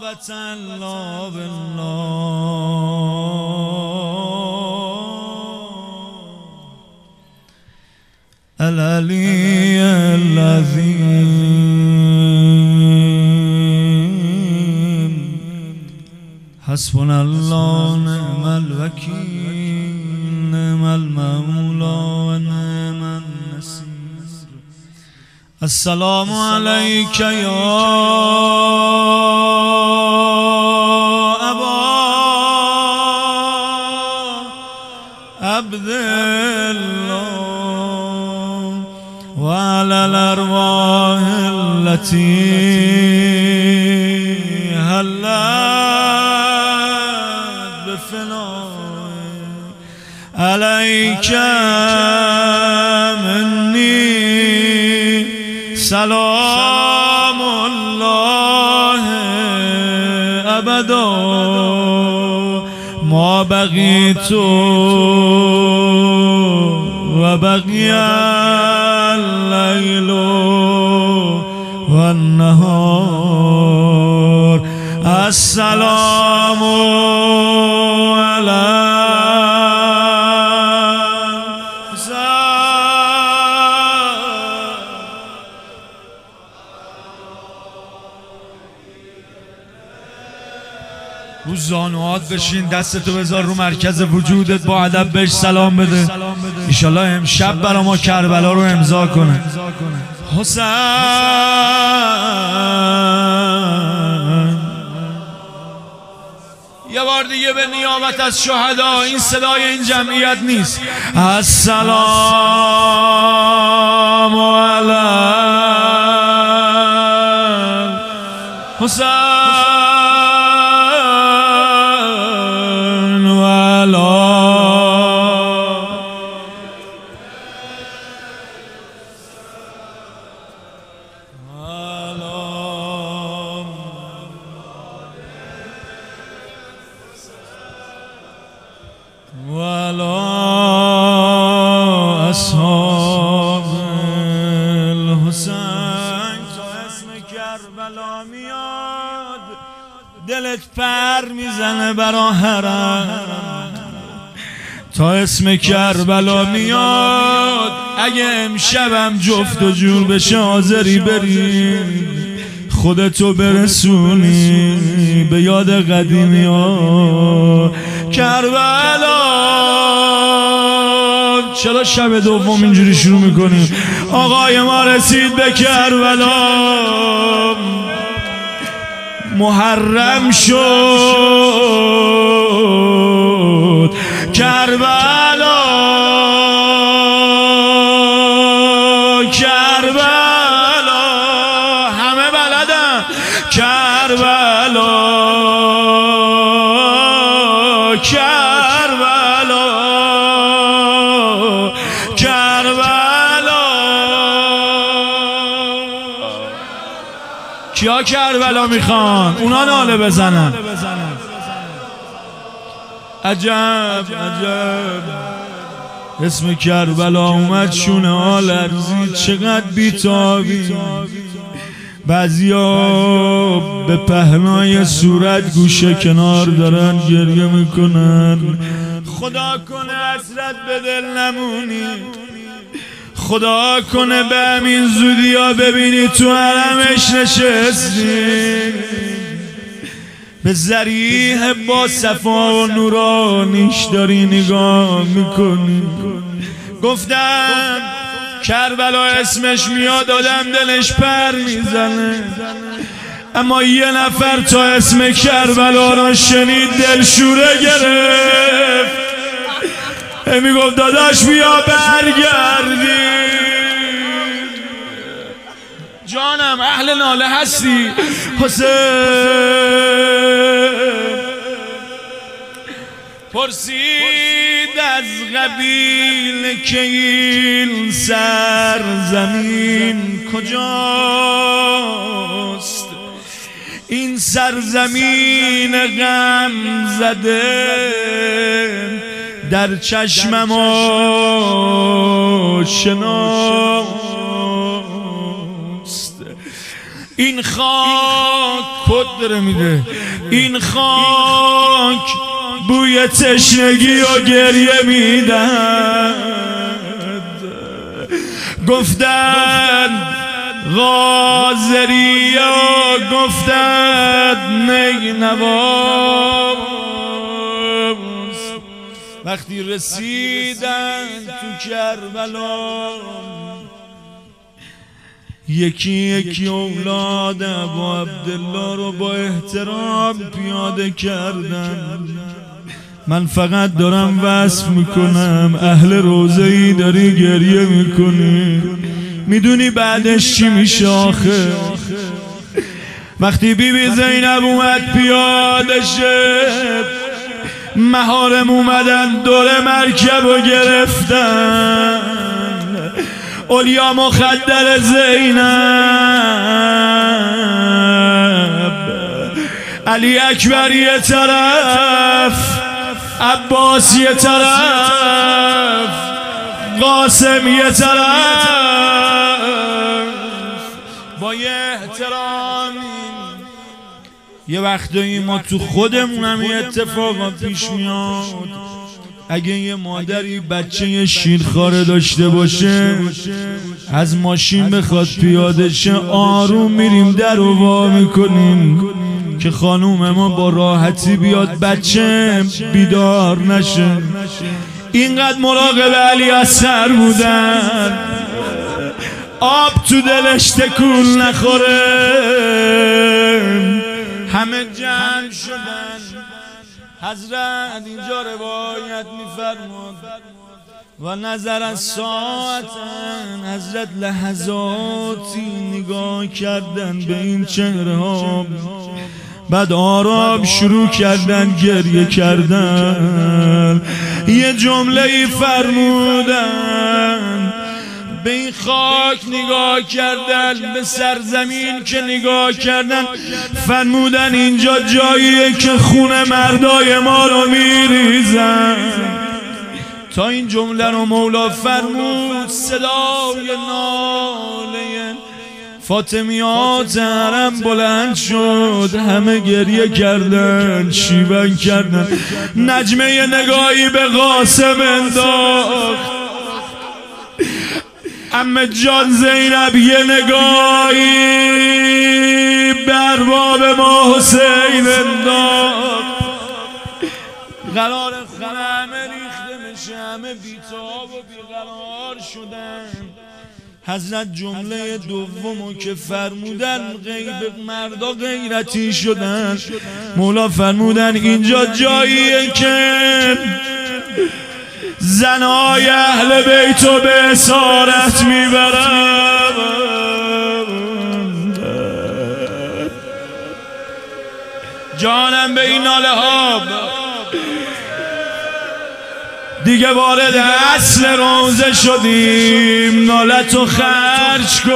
الله بالله العلی العظیم حسبنا الله نعم الوکیل نعم المولا و نعم النصیر. السلام علیک یا ابا عبدالله و علی الارواح التي هلت بفنائك علیک منی سلام الله ابدا ما بقیت و بقی اللیل و النهار. السلام علی رو زانوات بشین، دستتو بذار رو مرکز وجودت، با ادب بهش سلام بده. انشالله امشب برا ما کربلا رو امضا کنه. حسین یه بار دیگه به نیابت از شهدا، این صدای این جمعیت نیست. السلام علی حسین ولا اصحاب الحسین. تا اسم کربلا میاد دلت پر میزنه برا حرم. تا اسم کربلا میاد اگه امشبم جفت و جور بشه حاضری بری خودتو برسونی به یاد قدیمی ها. کربلا چرا شب دوم اینجوری شروع میکنیم؟ آقای ما رسید به کربلا، محرم شد کربلا، کربلا همه بلدن کربلا، کربلا، کربلا. کیا کربلا میخوان؟ اونا ناله بزنن. عجب عجب اسم کربلا اومد شونه ها لرزید. چقدر بیتابی. بعضیا به پهنای صورت گوشه کنار دارن گریه میکنن. خدا کنه حسرت به دل نمونی، خدا کنه به همین زودی ها ببینی تو حرمش نشستی، به ذریح با صفا و نورانیش داری نگاه میکنی. گفتم کربلا اسمش میاد آدم دلش پر میزنه، اما یه نفر تا اسم کربلا را شنید دلشوره گرفت. میگفت داداش بیا برگردی. جانم اهل ناله هستی؟ حسین پرسید از قبیل که این سرزمین کجاست؟ این سرزمین غم زده در چشمم آشناست. این خاک کد داره میده، این خاک بوی تشنگی و گریه میدن. گفتن غازری و گفتن نینواز، وقتی رسیدن تو کربلا یکی یکی اولاد ابا عبدالله رو با احترام پیاده کردن. من فقط دارم وصف میکنم، اهل روزه‌ای داری گریه میکنی، میدونی بعدش چی میشه آخه؟ وقتی بیبی زینب اومد پیاده شد، محارم اومدن دور مرکب رو گرفتن، اولیا مخدر زینب، علی اکبر یه طرف، عباس یه طرف، قاسم یه طرف. با یه احترامی یه وقتایی ما تو خودمون هم یه اتفاقا پیش میاد. اگه یه مادری بچه شیرخواره داشته باشه، از ماشین بخواد پیاده شه، آروم میریم در رو وا میکنیم که خانوم ما با راحتی بیاد، بچه بیدار نشه. اینقدر مراقب علی اصغر بودن آب تو دلش تکون نخوره. همه جمع شدن، حضرت اینجا روایت میفرمود و نظر از ساعتن، حضرت لحظاتی نگاه کردن به این چهره ها، بعد آرام شروع کردن گریه کردن. یه جمله ای فرمودن، به این خاک نگاه کردن، به سرزمین که نگاه کردن، فرمودن اینجا جاییه که خون مردای ما رو میریزن. تا این جمله رو مولا فرمود، صدای ناله فاطمیات حرم بلند شد، همه گریه کردن، شیون کردن. نجمه نگاهی به قاسم انداخت، عمه جان زینب یه نگاهی به ارباب ما حسین انداخت. قرار خونه همه ریخته میشه، همه بیتاب و بیقرار شدن. حضرت جمله دومو که فرمودن، غیب مردا غیرتی شدن. مولا فرمودن اینجا جاییه که زنهای اهل بیتو به اسارت میبرن. جانم به این ناله ها دیگه وارد اصل روزه شدیم. نالتو خرج کن.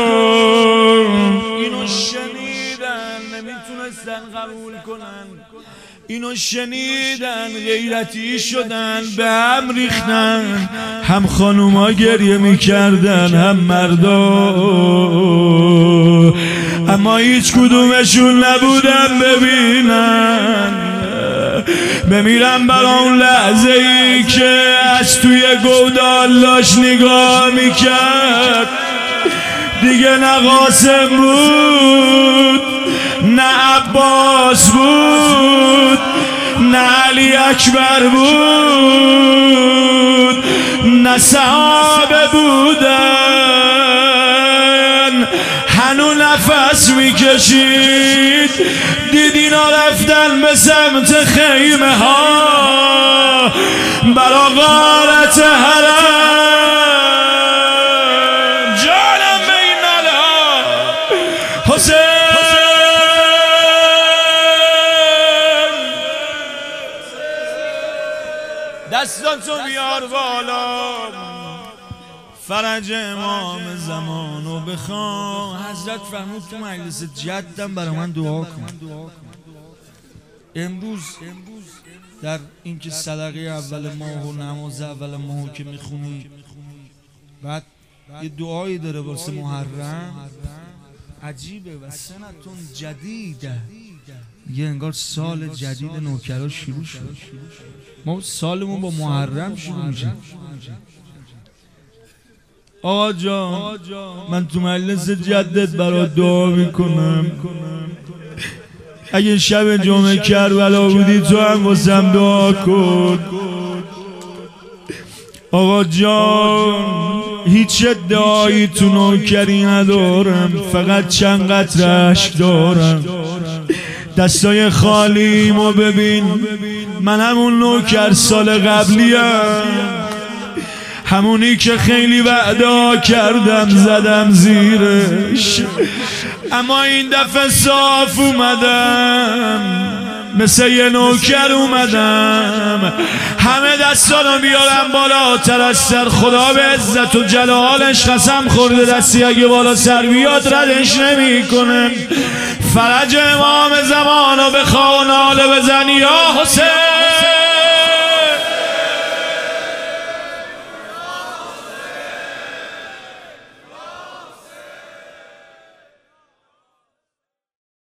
اینو شنیدن نمیتونستن قبول کنن، اینو شنیدن غیرتی شدن، به هم ریختن. هم خانوما گریه میکردن هم مردا، اما هیچ کدومشون نبودن ببینن. بمیرم برا اون لحظه ای که از توی گودالاش نگاه میکرد. دیگه نه قاسم بود، نه عباس بود، نه علی اکبر بود، نه صحابه بودن. هنو نفس میکشید، دید اینا رفتن به سمت خیمه ها برا غارت حرم. جانم به این ناله ها حسین، دستاتو بیار بالا، فرج امام زمانو بخوا. حضرت فرمود تو مجلس جدم برای من دعا کن. امروز در اینکه صدقه اول ماه و نماز اول ماه که میخونی، بعد یه دعایی داره واسه محرم، عجیبه و سنتون جدیده، یه انگار سال جدید نوکرا شروع شد. ما سالمون با محرم شروع میشه. آقا جان من تو مجلس جدت برا دعا میکنم، اگه شب جمعه کربلا بودی تو هم واسم دعا کن. آقا جان هیچ ادعایی تو نوکری ندارم، فقط چند قطره اشک دارم. دستای خالیمو ببین، من همون نوکر سال قبلیم، همونی که خیلی وعدا کردم زدم زیرش، اما این دفعه صاف اومدم، مثل یه نوکر اومدم. همه دستانو بیارم بالاتر از سر، خدا به عزت و جلالش قسم خورده دستی اگه بالا سر بیاد ردش نمی کنه. فرج امام زمانو بخوا و ناله بزن یا حسین.